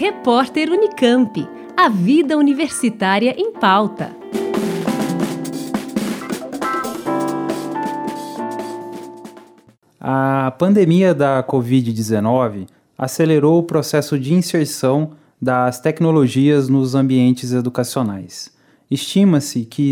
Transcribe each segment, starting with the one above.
Repórter Unicamp. A vida universitária em pauta. A pandemia da Covid-19 acelerou o processo de inserção das tecnologias nos ambientes educacionais. Estima-se que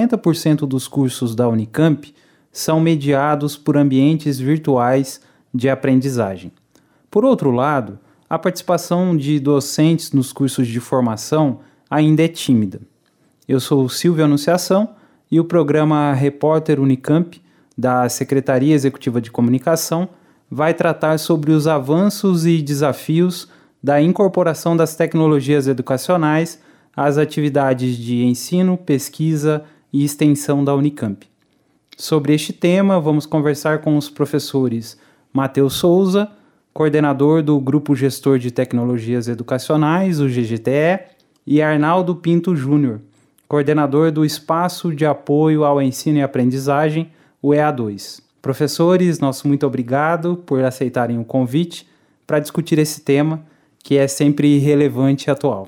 50% dos cursos da Unicamp são mediados por ambientes virtuais de aprendizagem. Por outro lado, a participação de docentes nos cursos de formação ainda é tímida. Eu sou Silvio Anunciação e o programa Repórter Unicamp, da Secretaria Executiva de Comunicação, vai tratar sobre os avanços e desafios da incorporação das tecnologias educacionais às atividades de ensino, pesquisa e extensão da Unicamp. Sobre este tema, vamos conversar com os professores Matheus Souza, coordenador do Grupo Gestor de Tecnologias Educacionais, o GGTE, e Arnaldo Pinto Júnior, coordenador do Espaço de Apoio ao Ensino e Aprendizagem, o EA2. Professores, nosso muito obrigado por aceitarem o convite para discutir esse tema, que é sempre relevante e atual.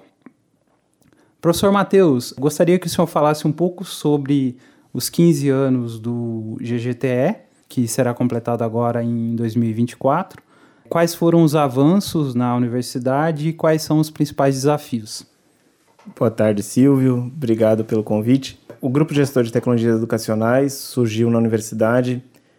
Professor Matheus, gostaria que o senhor falasse um pouco sobre os 15 anos do GGTE, que será completado agora em 2024. Quais foram os avanços na universidade e quais são os principais desafios? Boa tarde, Silvio. Obrigado pelo convite. O Grupo Gestor de Tecnologias Educacionais surgiu na universidade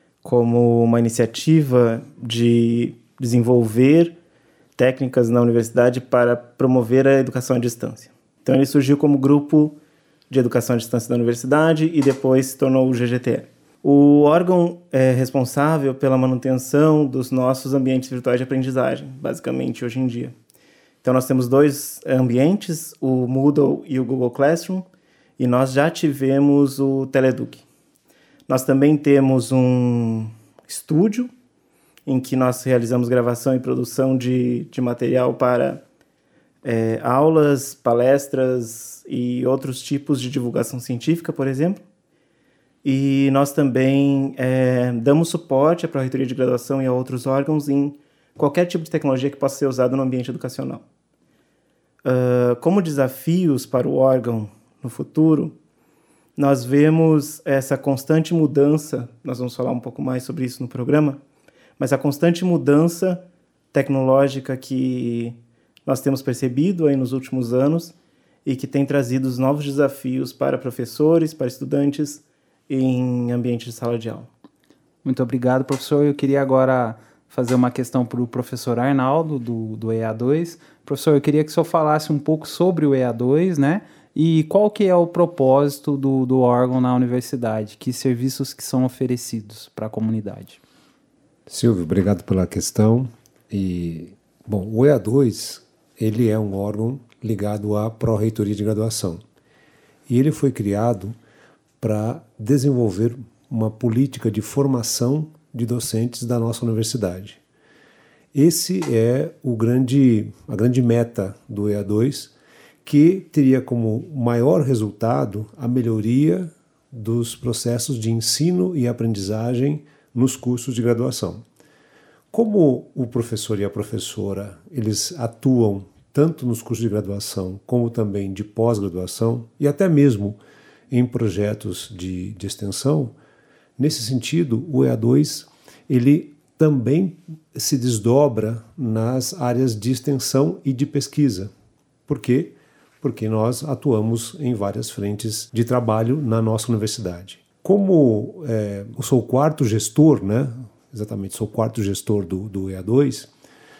como uma iniciativa de desenvolver técnicas na universidade para promover a educação à distância. Então, ele surgiu como Grupo de Educação à Distância da Universidade e depois se tornou o GGTE. O órgão é responsável pela manutenção dos nossos ambientes virtuais de aprendizagem, basicamente, hoje em dia. Então, nós temos dois ambientes, o Moodle e o Google Classroom, e nós já tivemos o Teleduc. Nós também temos um estúdio, em que nós realizamos gravação e produção de material para aulas, palestras e outros tipos de divulgação científica, por exemplo. E nós também damos suporte à Pró-Reitoria de Graduação e a outros órgãos em qualquer tipo de tecnologia que possa ser usada no ambiente educacional. Como desafios para o órgão no futuro, nós vemos essa constante mudança, nós vamos falar um pouco mais sobre isso no programa, mas a constante mudança tecnológica que nós temos percebido aí nos últimos anos e que tem trazido os novos desafios para professores, para estudantes, em ambiente de sala de aula. Muito obrigado, professor. Eu queria agora fazer uma questão para o professor Arnaldo, do EA2. Professor, eu queria que o senhor falasse um pouco sobre o EA2, né? E qual que é o propósito do órgão na universidade? Que serviços que são oferecidos para a comunidade? Silvio, obrigado pela questão. O EA2, ele é um órgão ligado à Pró-Reitoria de Graduação. E ele foi criado para desenvolver uma política de formação de docentes da nossa universidade. Esse é a grande meta do EA2, que teria como maior resultado a melhoria dos processos de ensino e aprendizagem nos cursos de graduação. Como o professor e a professora, eles atuam tanto nos cursos de graduação como também de pós-graduação e até mesmo em projetos de extensão, nesse sentido, o EA2 ele também se desdobra nas áreas de extensão e de pesquisa. Por quê? Porque nós atuamos em várias frentes de trabalho na nossa universidade. Como eu sou o quarto gestor, né? Exatamente, sou o quarto gestor do EA2,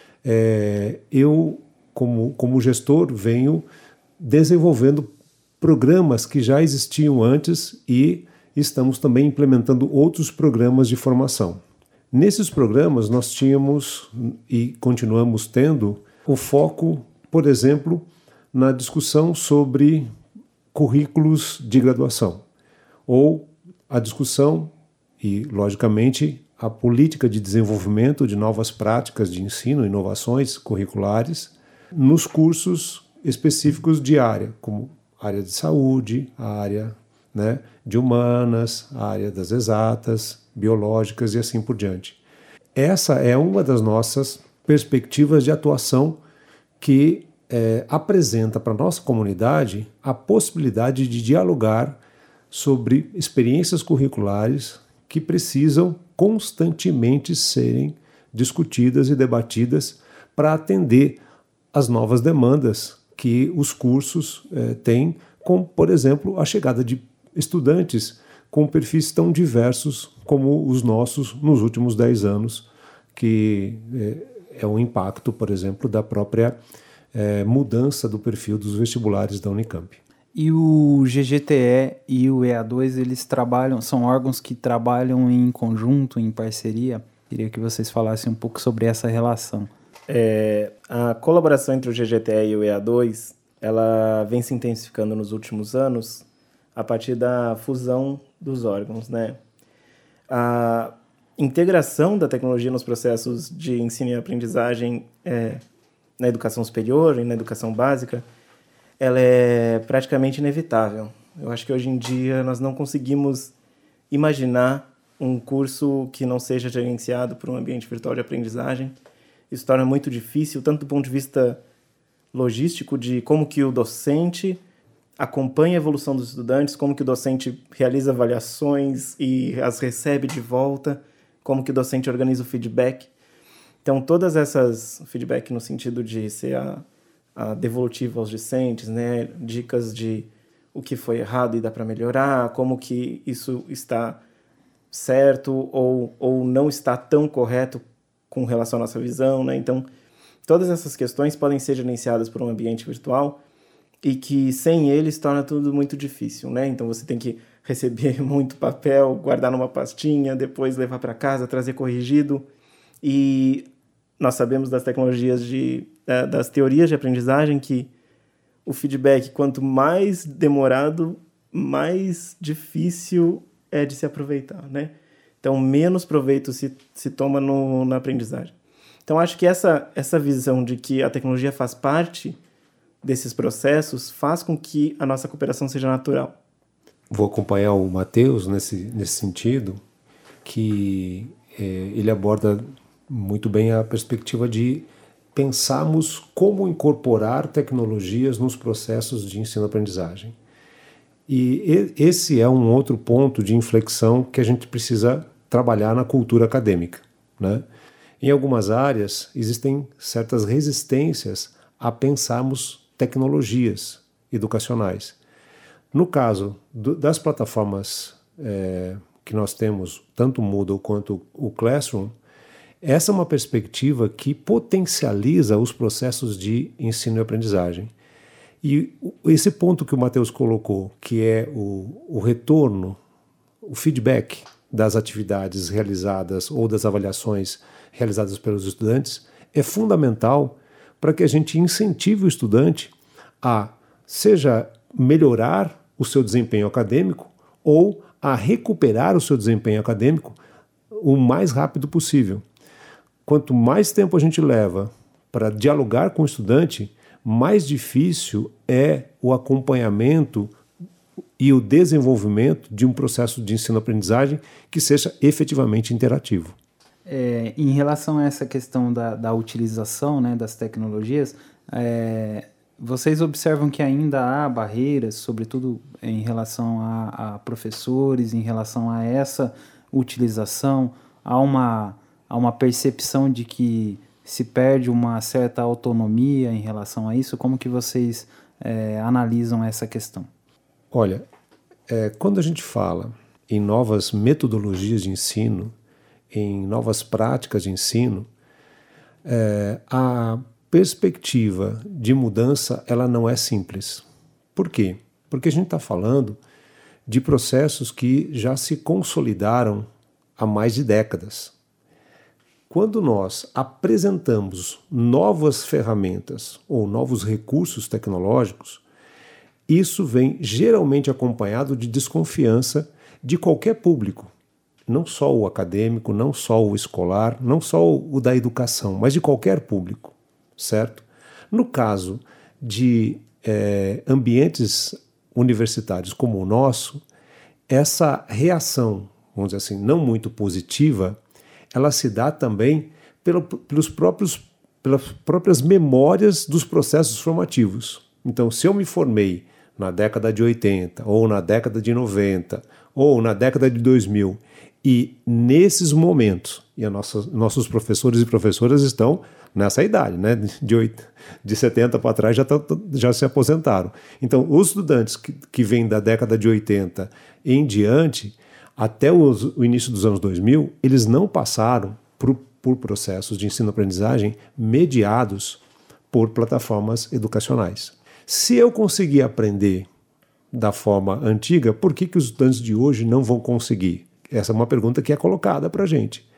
eu, como gestor, venho desenvolvendo programas que já existiam antes e estamos também implementando outros programas de formação. Nesses programas nós tínhamos e continuamos tendo o foco, por exemplo, na discussão sobre currículos de graduação ou a discussão e, logicamente, a política de desenvolvimento de novas práticas de ensino, inovações curriculares nos cursos específicos de área, como área de saúde, a área de humanas, a área das exatas, biológicas e assim por diante. Essa é uma das nossas perspectivas de atuação que apresenta para a nossa comunidade a possibilidade de dialogar sobre experiências curriculares que precisam constantemente serem discutidas e debatidas para atender às novas demandas que os cursos têm, como, por exemplo, a chegada de estudantes com perfis tão diversos como os nossos nos últimos 10 anos, que é um impacto, por exemplo, da própria mudança do perfil dos vestibulares da Unicamp. E o GGTE e o EA2, eles são órgãos que trabalham em conjunto, em parceria? Queria que vocês falassem um pouco sobre essa relação. A colaboração entre o GGTE e o EA2, ela vem se intensificando nos últimos anos a partir da fusão dos órgãos, né? A integração da tecnologia nos processos de ensino e aprendizagem na educação superior e na educação básica, ela é praticamente inevitável. Eu acho que hoje em dia nós não conseguimos imaginar um curso que não seja gerenciado por um ambiente virtual de aprendizagem. Isso torna muito difícil, tanto do ponto de vista logístico, de como que o docente acompanha a evolução dos estudantes, como que o docente realiza avaliações e as recebe de volta, como que o docente organiza o feedback. Então, todas essas feedback no sentido de ser a devolutiva aos discentes, né? Dicas de o que foi errado e dá para melhorar, como que isso está certo ou não está tão correto com relação à nossa visão, né? Então, todas essas questões podem ser gerenciadas por um ambiente virtual e que sem ele se torna tudo muito difícil, né? Então, você tem que receber muito papel, guardar numa pastinha, depois levar para casa, trazer corrigido. E nós sabemos das tecnologias das teorias de aprendizagem que o feedback, quanto mais demorado, mais difícil é de se aproveitar, né? Então, menos proveito se toma na aprendizagem. Então, acho que essa visão de que a tecnologia faz parte desses processos faz com que a nossa cooperação seja natural. Vou acompanhar o Matheus nesse sentido, que ele aborda muito bem a perspectiva de pensarmos como incorporar tecnologias nos processos de ensino-aprendizagem. E esse é um outro ponto de inflexão que a gente precisa trabalhar na cultura acadêmica, né? Em algumas áreas existem certas resistências a pensarmos tecnologias educacionais. No caso das plataformas que nós temos, tanto o Moodle quanto o Classroom, essa é uma perspectiva que potencializa os processos de ensino e aprendizagem. E esse ponto que o Matheus colocou, que é o retorno, o feedback das atividades realizadas ou das avaliações realizadas pelos estudantes, é fundamental para que a gente incentive o estudante a, seja melhorar o seu desempenho acadêmico ou a recuperar o seu desempenho acadêmico o mais rápido possível. Quanto mais tempo a gente leva para dialogar com o estudante, mais difícil é o acompanhamento e o desenvolvimento de um processo de ensino-aprendizagem que seja efetivamente interativo. Em relação a essa questão da utilização, né, das tecnologias, vocês observam que ainda há barreiras, sobretudo em relação a professores, em relação a essa utilização, há uma percepção de que se perde uma certa autonomia em relação a isso? Como que vocês analisam essa questão? Olha, quando a gente fala em novas metodologias de ensino, em novas práticas de ensino, a perspectiva de mudança ela não é simples. Por quê? Porque a gente está falando de processos que já se consolidaram há mais de décadas. Quando nós apresentamos novas ferramentas ou novos recursos tecnológicos, isso vem geralmente acompanhado de desconfiança de qualquer público. Não só o acadêmico, não só o escolar, não só o da educação, mas de qualquer público, certo? No caso de ambientes universitários como o nosso, essa reação, vamos dizer assim, não muito positiva, ela se dá também pelas próprias memórias dos processos formativos. Então, se eu me formei na década de 80, ou na década de 90, ou na década de 2000, e nesses momentos, e nossos professores e professoras estão nessa idade, né? De 70 para trás já se aposentaram. Então, os estudantes que vêm da década de 80 em diante, até o início dos anos 2000, eles não passaram por processos de ensino-aprendizagem mediados por plataformas educacionais. Se eu conseguir aprender da forma antiga, por que os estudantes de hoje não vão conseguir? Essa é uma pergunta que é colocada para a gente.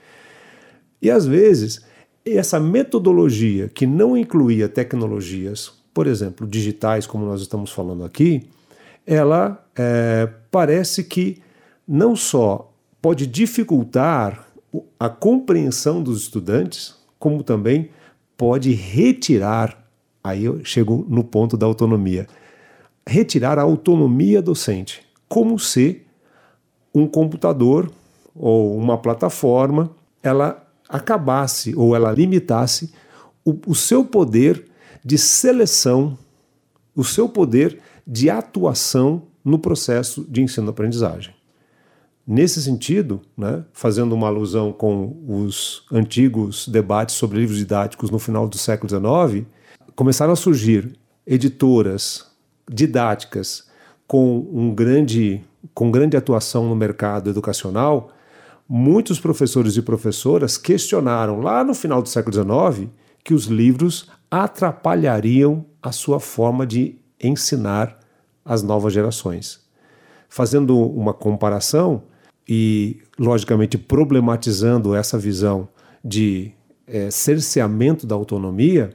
E, às vezes, essa metodologia que não incluía tecnologias, por exemplo, digitais, como nós estamos falando aqui, ela parece que não só pode dificultar a compreensão dos estudantes, como também pode retirar, aí eu chego no ponto da autonomia, retirar a autonomia docente, como se um computador ou uma plataforma, ela acabasse ou ela limitasse o seu poder de seleção, o seu poder de atuação no processo de ensino-aprendizagem. Nesse sentido, né, fazendo uma alusão com os antigos debates sobre livros didáticos no final do século XIX, começaram a surgir editoras didáticas com grande atuação no mercado educacional. Muitos professores e professoras questionaram lá no final do século XIX que os livros atrapalhariam a sua forma de ensinar as novas gerações. Fazendo uma comparação e, logicamente, problematizando essa visão de cerceamento da autonomia,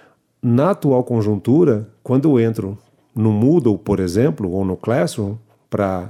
na atual conjuntura, quando eu entro no Moodle, por exemplo, ou no Classroom, para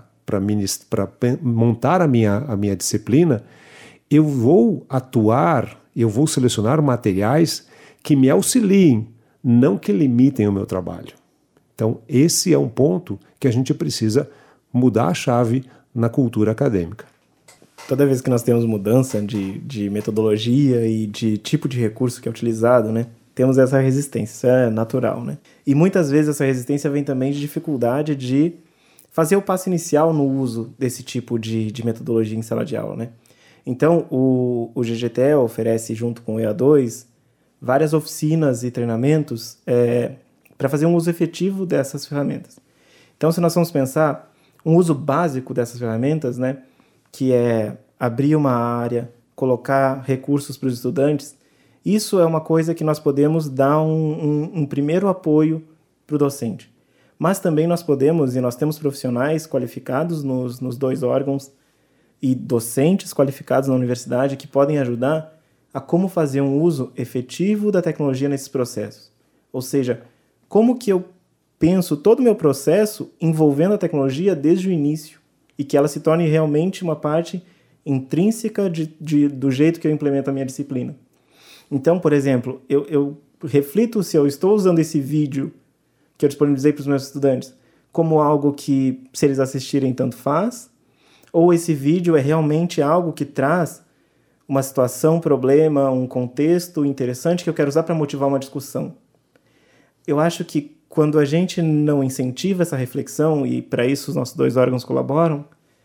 montar a minha disciplina, eu vou selecionar materiais que me auxiliem, não que limitem o meu trabalho. Então, esse é um ponto que a gente precisa mudar a chave na cultura acadêmica. Toda vez que nós temos mudança de metodologia e de tipo de recurso que é utilizado, né, temos essa resistência, isso é natural, né? E muitas vezes essa resistência vem também de dificuldade de fazer o passo inicial no uso desse tipo de metodologia em sala de aula, né? Então, o GGTE oferece, junto com o EA2, várias oficinas e treinamentos para fazer um uso efetivo dessas ferramentas. Então, se nós vamos pensar um uso básico dessas ferramentas, né, que é abrir uma área, colocar recursos para os estudantes, isso é uma coisa que nós podemos dar um primeiro apoio para o docente. Mas também nós podemos, e nós temos profissionais qualificados nos dois órgãos e docentes qualificados na universidade que podem ajudar a como fazer um uso efetivo da tecnologia nesses processos. Ou seja, como que eu penso todo o meu processo envolvendo a tecnologia desde o início e que ela se torne realmente uma parte intrínseca do jeito que eu implemento a minha disciplina. Então, por exemplo, eu reflito se eu estou usando esse vídeo que eu disponibilizei para os meus estudantes como algo que, se eles assistirem, tanto faz, ou esse vídeo é realmente algo que traz uma situação, um problema, um contexto interessante que eu quero usar para motivar uma discussão. Eu acho que quando a gente não incentiva essa reflexão, e para isso os nossos dois órgãos colaboram,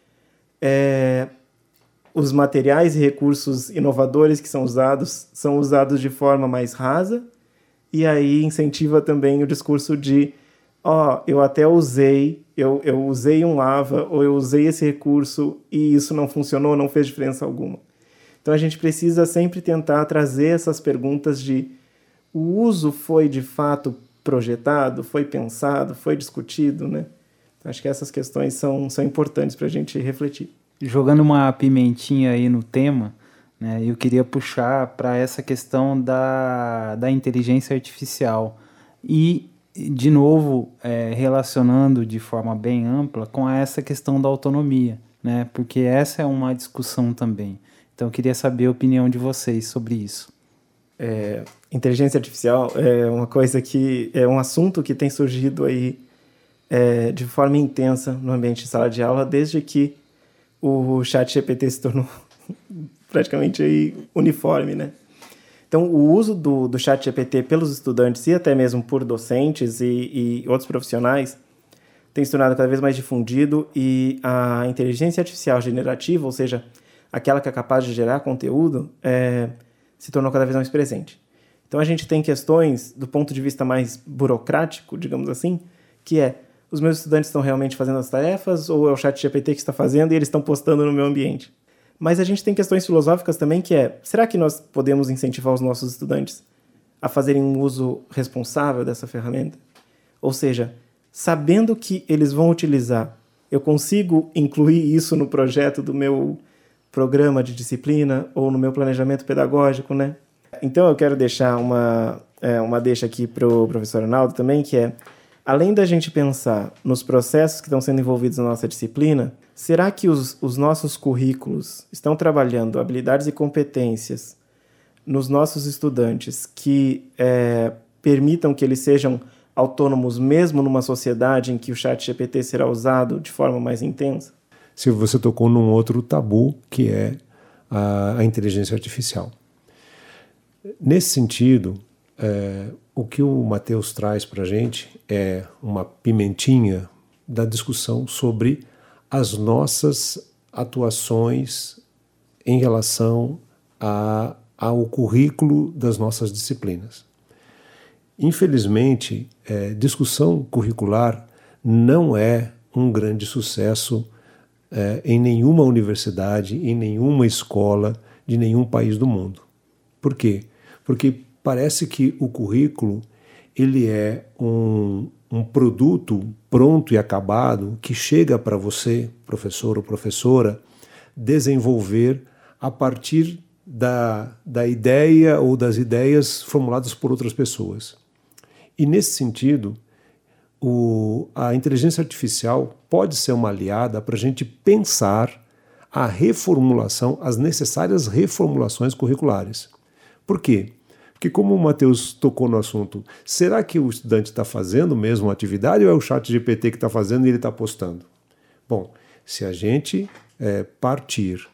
os materiais e recursos inovadores que são usados de forma mais rasa, e aí incentiva também o discurso de eu até usei, eu usei um Lava, ou eu usei esse recurso e isso não funcionou, não fez diferença alguma. Então a gente precisa sempre tentar trazer essas perguntas de o uso foi de fato projetado, foi pensado, foi discutido, né? Então, acho que essas questões são importantes para a gente refletir. Jogando uma pimentinha aí no tema, né, eu queria puxar para essa questão da inteligência artificial e, de novo, relacionando de forma bem ampla com essa questão da autonomia, né, porque essa é uma discussão também. Então, eu queria saber a opinião de vocês sobre isso. Inteligência artificial é uma coisa que é um assunto que tem surgido aí de forma intensa no ambiente de sala de aula desde que o ChatGPT se tornou praticamente aí uniforme, né? Então, o uso do ChatGPT pelos estudantes e até mesmo por docentes e outros profissionais tem se tornado cada vez mais difundido e a inteligência artificial generativa, ou seja, aquela que é capaz de gerar conteúdo, se tornou cada vez mais presente. Então, a gente tem questões do ponto de vista mais burocrático, digamos assim, que os meus estudantes estão realmente fazendo as tarefas ou é o ChatGPT que está fazendo e eles estão postando no meu ambiente? Mas a gente tem questões filosóficas também que será que nós podemos incentivar os nossos estudantes a fazerem um uso responsável dessa ferramenta? Ou seja, sabendo que eles vão utilizar, eu consigo incluir isso no projeto do meu programa de disciplina ou no meu planejamento pedagógico, né? Então eu quero deixar uma deixa aqui para o professor Arnaldo também, que além da gente pensar nos processos que estão sendo envolvidos na nossa disciplina, será que os nossos currículos estão trabalhando habilidades e competências nos nossos estudantes que permitam que eles sejam autônomos mesmo numa sociedade em que o ChatGPT será usado de forma mais intensa? Se você tocou num outro tabu, que é a inteligência artificial. Nesse sentido, o que o Matheus traz para a gente é uma pimentinha da discussão sobre as nossas atuações em relação ao currículo das nossas disciplinas. Infelizmente, discussão curricular não é um grande sucesso em nenhuma universidade, em nenhuma escola de nenhum país do mundo. Por quê? Porque parece que o currículo ele é um produto pronto e acabado que chega para você, professor ou professora, desenvolver a partir da ideia ou das ideias formuladas por outras pessoas. E nesse sentido, a inteligência artificial pode ser uma aliada para a gente pensar a reformulação, as necessárias reformulações curriculares. Por quê? Porque como o Matheus tocou no assunto, será que o estudante está fazendo mesmo uma atividade ou é o ChatGPT que está fazendo e ele está postando? Bom, se a gente partir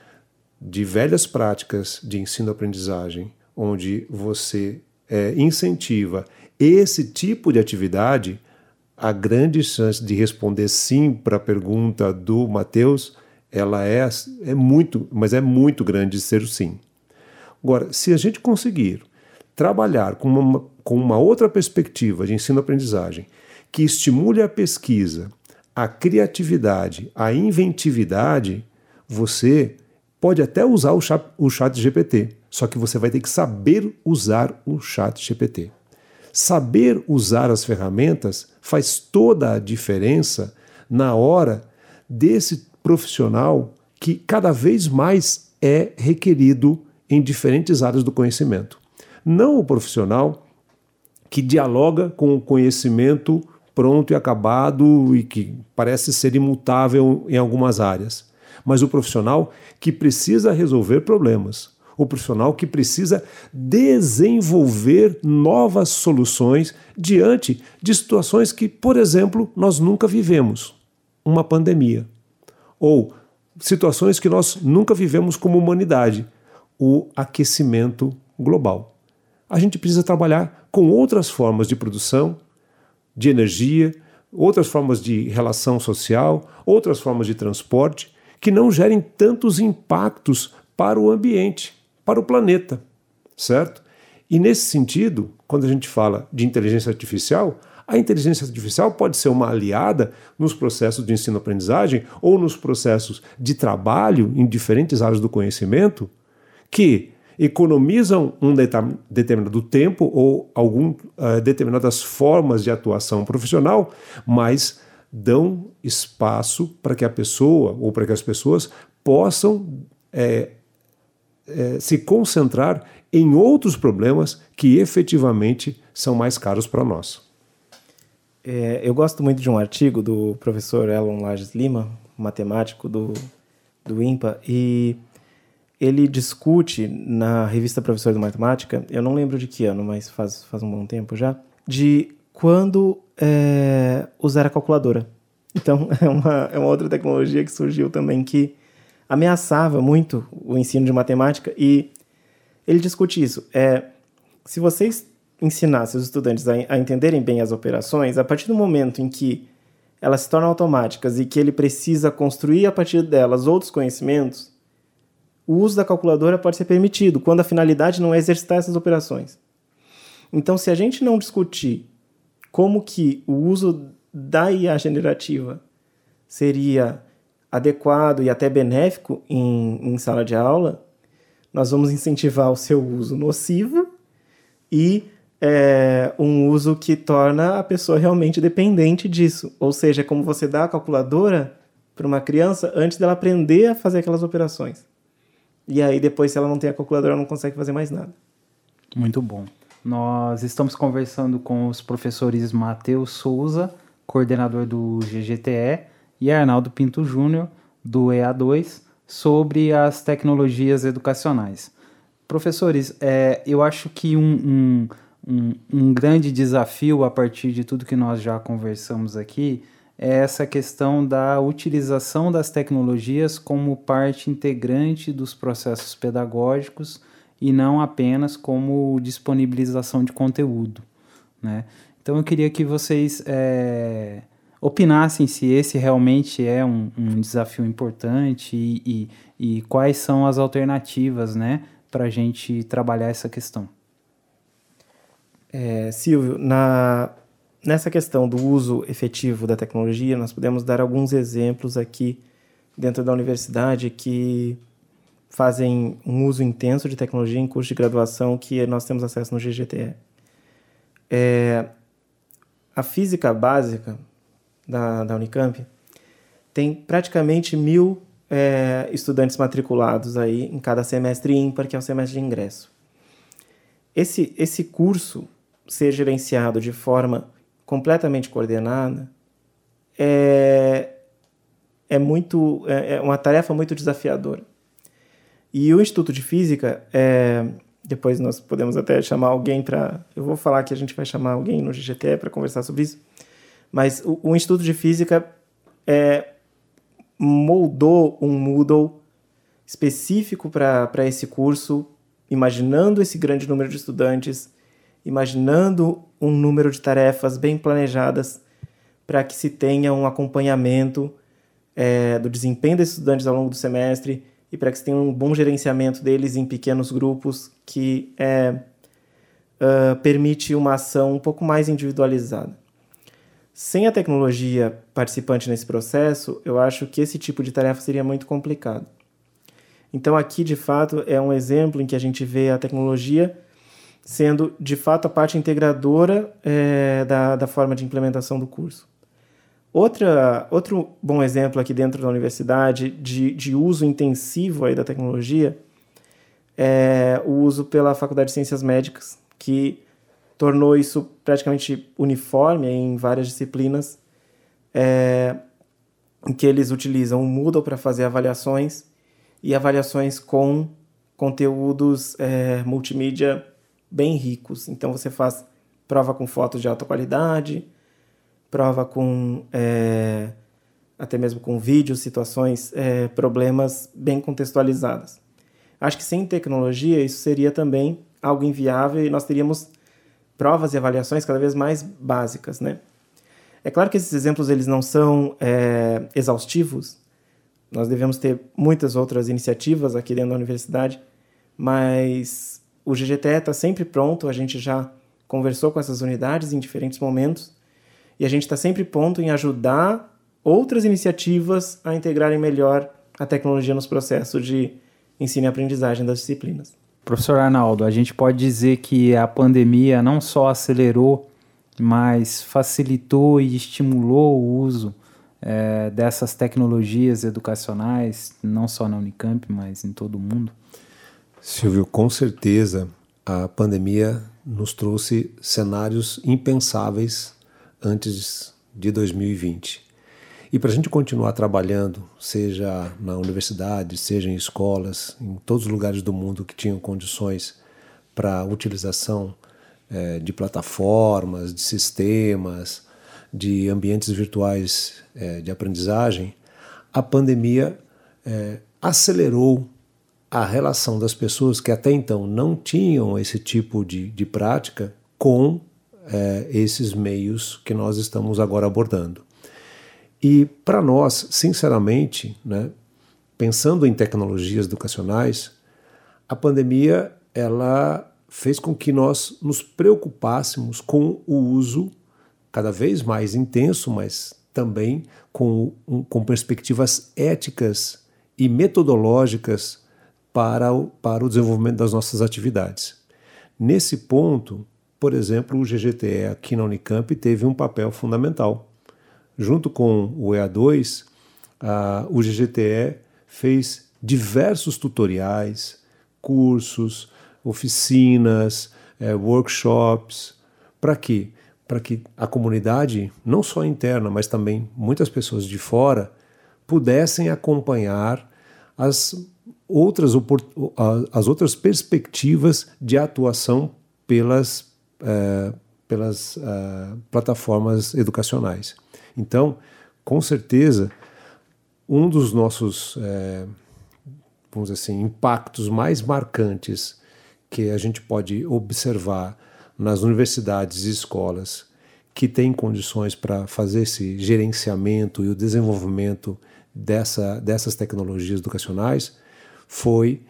de velhas práticas de ensino-aprendizagem, onde você incentiva esse tipo de atividade, a grande chance de responder sim para a pergunta do Matheus, ela é muito, mas é muito grande de ser o sim. Agora, se a gente conseguir trabalhar com uma outra perspectiva de ensino-aprendizagem que estimule a pesquisa, a criatividade, a inventividade, você pode até usar o ChatGPT, só que você vai ter que saber usar o ChatGPT. Saber usar as ferramentas faz toda a diferença na hora desse profissional que cada vez mais é requerido em diferentes áreas do conhecimento. Não o profissional que dialoga com o conhecimento pronto e acabado e que parece ser imutável em algumas áreas, mas o profissional que precisa resolver problemas, o profissional que precisa desenvolver novas soluções diante de situações que, por exemplo, nós nunca vivemos, uma pandemia, ou situações que nós nunca vivemos como humanidade, o aquecimento global. A gente precisa trabalhar com outras formas de produção, de energia, outras formas de relação social, outras formas de transporte, que não gerem tantos impactos para o ambiente, para o planeta, certo? E nesse sentido, quando a gente fala de inteligência artificial, a inteligência artificial pode ser uma aliada nos processos de ensino-aprendizagem ou nos processos de trabalho em diferentes áreas do conhecimento que economizam um determinado tempo ou determinadas formas de atuação profissional, mas dão espaço para que a pessoa ou para que as pessoas possam se concentrar em outros problemas que efetivamente são mais caros para nós. Eu gosto muito de um artigo do professor Elon Lages Lima, matemático do INPA, e ele discute na revista Professor de Matemática, eu não lembro de que ano, mas faz um bom tempo já, de quando usar a calculadora. Então, é uma outra tecnologia que surgiu também que ameaçava muito o ensino de matemática e ele discute isso. Se vocês ensinassem os estudantes a entenderem bem as operações, a partir do momento em que elas se tornam automáticas e que ele precisa construir a partir delas outros conhecimentos, o uso da calculadora pode ser permitido, quando a finalidade não é exercitar essas operações. Então, se a gente não discutir como que o uso da IA generativa seria adequado e até benéfico em sala de aula, nós vamos incentivar o seu uso nocivo e um uso que torna a pessoa realmente dependente disso. Ou seja, é como você dá a calculadora para uma criança antes dela aprender a fazer aquelas operações. E aí depois, se ela não tem a calculadora, ela não consegue fazer mais nada. Muito bom. Nós estamos conversando com os professores Matheus Souza, coordenador do GGTE, e Arnaldo Pinto Júnior, do EA2, sobre as tecnologias educacionais. Professores, eu acho que um grande desafio, a partir de tudo que nós já conversamos aqui, é essa questão da utilização das tecnologias como parte integrante dos processos pedagógicos e não apenas como disponibilização de conteúdo, né? Então eu queria que vocês opinassem se esse realmente é um desafio importante e quais são as alternativas, né, para a gente trabalhar essa questão. Silvio, nessa questão do uso efetivo da tecnologia, nós podemos dar alguns exemplos aqui dentro da universidade que fazem um uso intenso de tecnologia em curso de graduação que nós temos acesso no GGTE. A física básica da Unicamp tem praticamente 1.000 estudantes matriculados aí em cada semestre ímpar, que é o semestre de ingresso. Esse curso ser gerenciado de forma completamente coordenada é uma tarefa muito desafiadora. E o Instituto de Física, depois nós podemos até chamar alguém para... Eu vou falar que a gente vai chamar alguém no GGTE para conversar sobre isso, mas o Instituto de Física moldou um Moodle específico para esse curso, imaginando esse grande número de estudantes, imaginando um número de tarefas bem planejadas para que se tenha um acompanhamento do desempenho desses estudantes ao longo do semestre e para que se tenha um bom gerenciamento deles em pequenos grupos que permite uma ação um pouco mais individualizada. Sem a tecnologia participante nesse processo, eu acho que esse tipo de tarefa seria muito complicado. Então aqui, de fato, é um exemplo em que a gente vê a tecnologia sendo, de fato, a parte integradora da forma de implementação do curso. Outro bom exemplo aqui dentro da universidade de uso intensivo aí da tecnologia é o uso pela Faculdade de Ciências Médicas, que tornou isso praticamente uniforme em várias disciplinas, em que eles utilizam o Moodle para fazer avaliações e avaliações com conteúdos multimídia bem ricos. Então você faz prova com fotos de alta qualidade, prova com até mesmo com vídeos, situações, problemas bem contextualizadas. Acho que sem tecnologia isso seria também algo inviável e nós teríamos provas e avaliações cada vez mais básicas, né? É claro que esses exemplos eles não são exaustivos. Nós devemos ter muitas outras iniciativas aqui dentro da universidade, mas o GGTE está sempre pronto, a gente já conversou com essas unidades em diferentes momentos e a gente está sempre pronto em ajudar outras iniciativas a integrarem melhor a tecnologia nos processos de ensino e aprendizagem das disciplinas. Professor Arnaldo, a gente pode dizer que a pandemia não só acelerou, mas facilitou e estimulou o uso dessas tecnologias educacionais, não só na Unicamp, mas em todo o mundo? Silvio, com certeza a pandemia nos trouxe cenários impensáveis antes de 2020. E para a gente continuar trabalhando, seja na universidade, seja em escolas, em todos os lugares do mundo que tinham condições para a utilização de plataformas, de sistemas, de ambientes virtuais de aprendizagem, a pandemia acelerou a relação das pessoas que até então não tinham esse tipo de prática com esses meios que nós estamos agora abordando. E para nós, sinceramente, né, pensando em tecnologias educacionais, a pandemia ela fez com que nós nos preocupássemos com o uso cada vez mais intenso, mas também com perspectivas éticas e metodológicas para o desenvolvimento das nossas atividades. Nesse ponto, por exemplo, o GGTE aqui na Unicamp teve um papel fundamental. Junto com o EA2, o GGTE fez diversos tutoriais, cursos, oficinas, workshops. Para quê? Para que a comunidade, não só interna, mas também muitas pessoas de fora, pudessem acompanhar as outras perspectivas de atuação pelas plataformas educacionais. Então, com certeza, um dos nossos vamos dizer assim, impactos mais marcantes que a gente pode observar nas universidades e escolas que têm condições para fazer esse gerenciamento e o desenvolvimento dessas tecnologias educacionais foi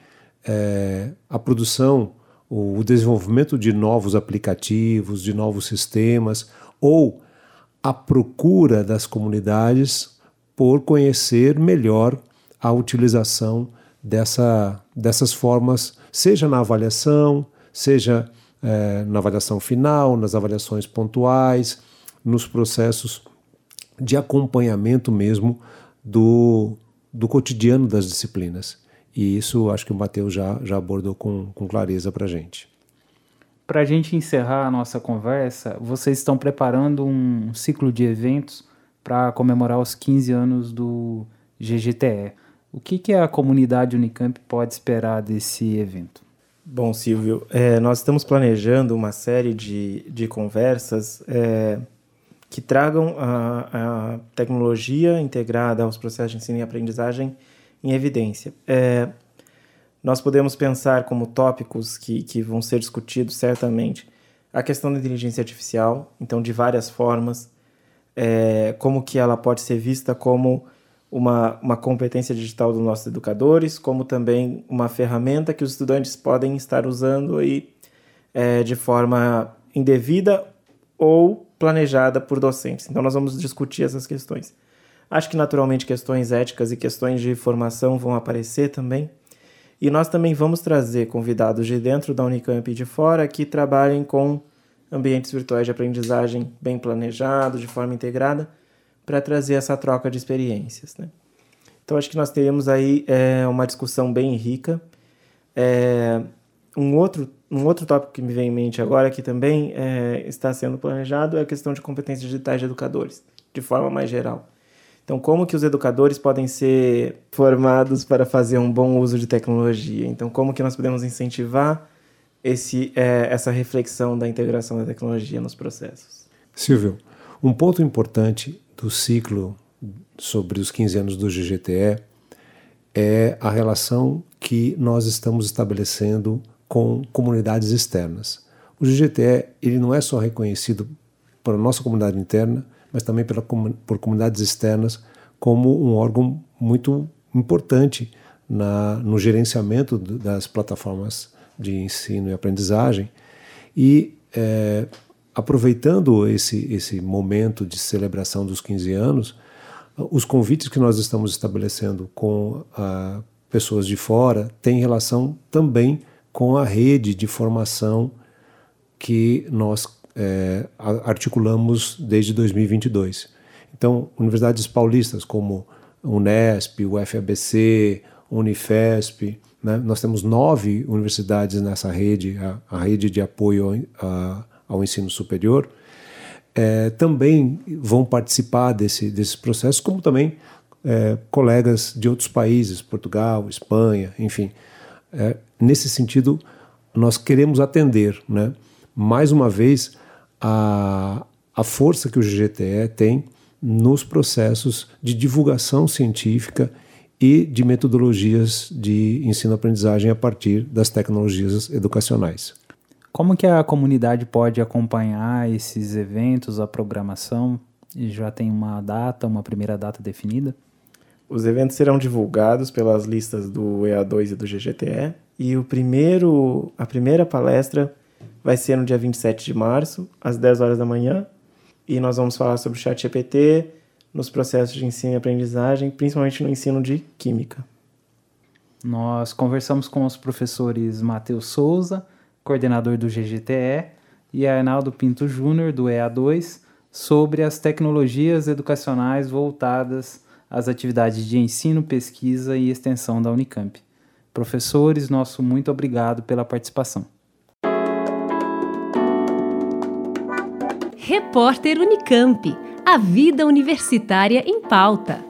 a produção, o desenvolvimento de novos aplicativos, de novos sistemas, ou a procura das comunidades por conhecer melhor a utilização dessas formas, seja na avaliação, seja na avaliação final, nas avaliações pontuais, nos processos de acompanhamento mesmo do cotidiano das disciplinas. E isso acho que o Matheus já abordou com clareza para a gente. Para a gente encerrar a nossa conversa, vocês estão preparando um ciclo de eventos para comemorar os 15 anos do GGTE. O que a comunidade Unicamp pode esperar desse evento? Bom, Silvio, nós estamos planejando uma série de conversas que tragam a tecnologia integrada aos processos de ensino e aprendizagem em evidência. Nós podemos pensar como tópicos que vão ser discutidos certamente a questão da inteligência artificial, então de várias formas, como que ela pode ser vista como uma competência digital dos nossos educadores, como também uma ferramenta que os estudantes podem estar usando aí, de forma indevida ou planejada por docentes. Então nós vamos discutir essas questões. Acho que naturalmente questões éticas e questões de formação vão aparecer também. E nós também vamos trazer convidados de dentro da Unicamp e de fora que trabalhem com ambientes virtuais de aprendizagem bem planejados, de forma integrada, para trazer essa troca de experiências, né? Então, acho que nós teremos aí uma discussão bem rica. Um outro tópico que me vem em mente agora, que também está sendo planejado, é a questão de competências digitais de educadores, de forma mais geral. Então, como que os educadores podem ser formados para fazer um bom uso de tecnologia? Então, como que nós podemos incentivar essa reflexão da integração da tecnologia nos processos? Silvio, um ponto importante do ciclo sobre os 15 anos do GGTE é a relação que nós estamos estabelecendo com comunidades externas. O GGTE ele não é só reconhecido pela nossa comunidade interna, mas também por comunidades externas como um órgão muito importante no gerenciamento das plataformas de ensino e aprendizagem. E aproveitando esse momento de celebração dos 15 anos, os convites que nós estamos estabelecendo com pessoas de fora têm relação também com a rede de formação que nós articulamos desde 2022. Então, universidades paulistas como Unesp, UFABC, Unifesp, né? Nós temos 9 universidades nessa rede, a rede de apoio ao ensino superior, também vão participar desses processos, como também colegas de outros países, Portugal, Espanha, enfim. Nesse sentido, nós queremos atender, né, mais uma vez, a força que o GGTE tem nos processos de divulgação científica e de metodologias de ensino-aprendizagem a partir das tecnologias educacionais. Como que a comunidade pode acompanhar esses eventos, a programação? Já tem uma primeira data definida? Os eventos serão divulgados pelas listas do EA2 e do GGTE, e a primeira palestra vai ser no dia 27 de março, às 10 horas da manhã, e nós vamos falar sobre o ChatGPT nos processos de ensino e aprendizagem, principalmente no ensino de Química. Nós conversamos com os professores Matheus Souza, coordenador do GGTE, e Arnaldo Pinto Júnior, do EA2, sobre as tecnologias educacionais voltadas às atividades de ensino, pesquisa e extensão da Unicamp. Professores, nosso muito obrigado pela participação. Repórter Unicamp. A vida universitária em pauta.